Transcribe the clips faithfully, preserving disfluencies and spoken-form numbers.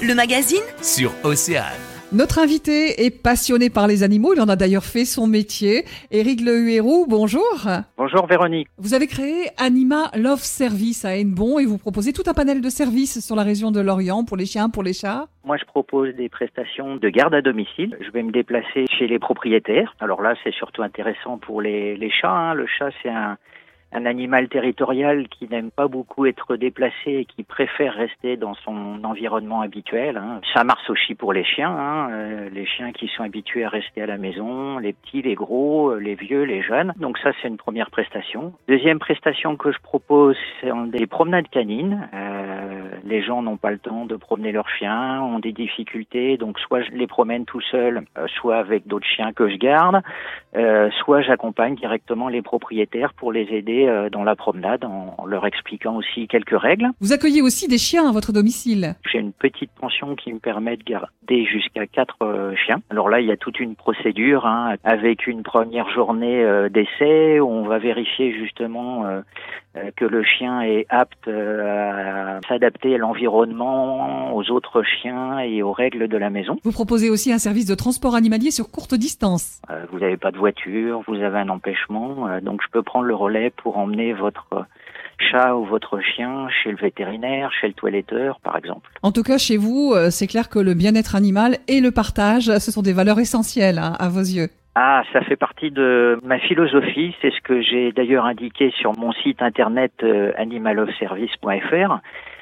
le magazine sur Océane. Notre invité est passionné par les animaux, il en a d'ailleurs fait son métier. Éric Lehuérou, bonjour. Bonjour Véronique. Vous avez créé Anima Love Service à Hennebont et vous proposez tout un panel de services sur la région de Lorient pour les chiens, pour les chats. Moi, je propose des prestations de garde à domicile. Je vais me déplacer chez les propriétaires. Alors là, c'est surtout intéressant pour les, les chats. Hein. Le chat, c'est un... un animal territorial qui n'aime pas beaucoup être déplacé et qui préfère rester dans son environnement habituel. Hein. Ça marche aussi pour les chiens. Hein. Euh, les chiens qui sont habitués à rester à la maison, les petits, les gros, les vieux, les jeunes. Donc ça, c'est une première prestation. Deuxième prestation que je propose, c'est des promenades canines. Euh, les gens n'ont pas le temps de promener leurs chiens, ont des difficultés. Donc soit je les promène tout seul, euh, soit avec d'autres chiens que je garde, euh, soit j'accompagne directement les propriétaires pour les aider dans la promenade en leur expliquant aussi quelques règles. Vous accueillez aussi des chiens à votre domicile. J'ai une petite pension qui me permet de garder jusqu'à quatre euh, chiens. Alors là, il y a toute une procédure hein, avec une première journée euh, d'essai où on va vérifier justement euh, euh, que le chien est apte euh, à s'adapter à l'environnement, aux autres chiens et aux règles de la maison. Vous proposez aussi un service de transport animalier sur courte distance. Euh, vous n'avez pas de voiture, vous avez un empêchement, euh, donc je peux prendre le relais pour emmener votre chat ou votre chien chez le vétérinaire, chez le toiletteur, par exemple. En tout cas, chez vous, c'est clair que le bien-être animal et le partage, ce sont des valeurs essentielles hein, à vos yeux. Ah, ça fait partie de ma philosophie. C'est ce que j'ai d'ailleurs indiqué sur mon site internet euh, animal love service point f r.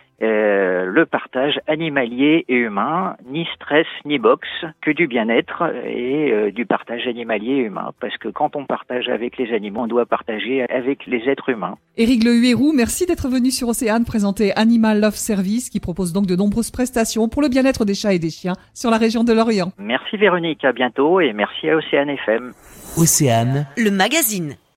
Euh, le partage animalier et humain, ni stress ni box, que du bien-être et euh, du partage animalier et humain. Parce que quand on partage avec les animaux, on doit partager avec les êtres humains. Éric Lehuérou, merci d'être venu sur Océane présenter Animal Love Service qui propose donc de nombreuses prestations pour le bien-être des chats et des chiens sur la région de Lorient. Merci Véronique, à bientôt et merci à Océane F M. Océane, le magazine.